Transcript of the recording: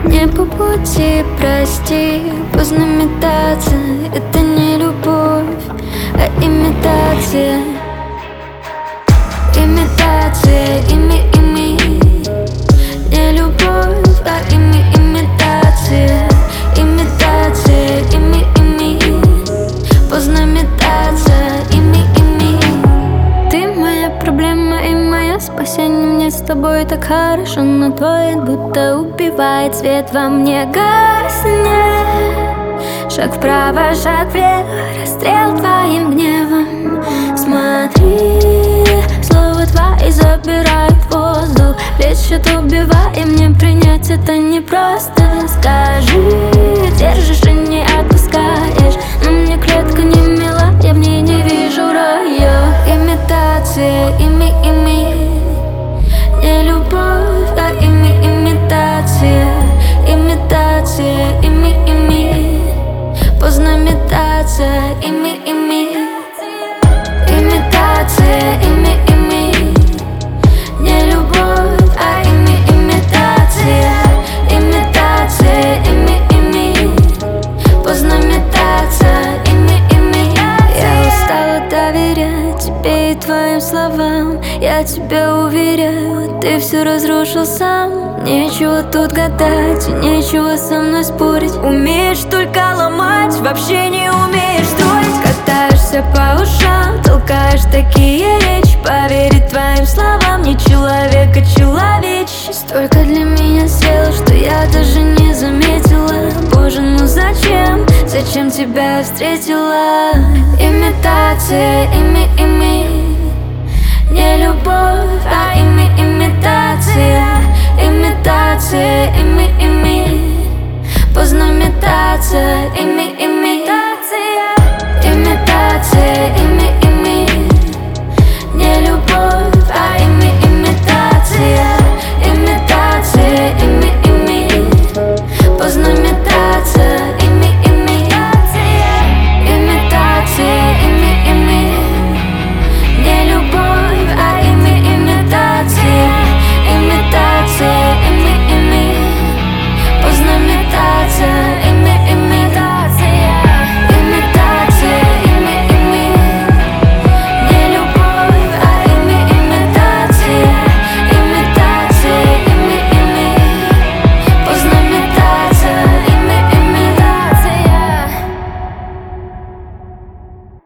Не по пути, прости, поздно метаться. Это не любовь, а имитация. Имитация, ими. Не любовь, а имитация. Имитация, ими. Поздно метаться, ими. Ты моя проблема и мое спасение. Мне с тобой так хорошо, но твой будто убивает. Свет во мне гаснет. Шаг вправо, шаг влево, расстрел твоим гневом. Смотри, слова твои забирают воздух. Плещут, убивая, мне принять это непросто. Скажи, держишь и не отпускаешь, но мне клетка не мила, я в ней не вижу рая. Имитация, ими. Не любовь, а имитация. Имитация, ими. Поздно метаться, ими. Имитация, ими. Не любовь, а имитация. Имитация, ими. Поздно метаться, ими. Я устала доверять тебе и твоим словам. Я тебя уверяю, ты все разрушил сам. Нечего тут гадать, нечего со мной спорить. Умеешь только ломать, вообще не умеешь строить. Катаешься по ушам, толкаешь такие речи. Поверить твоим словам не человек, а человече. Столько для меня сделал, что я даже не заметила. Боже, ну зачем, зачем тебя встретила? Имитация, ими.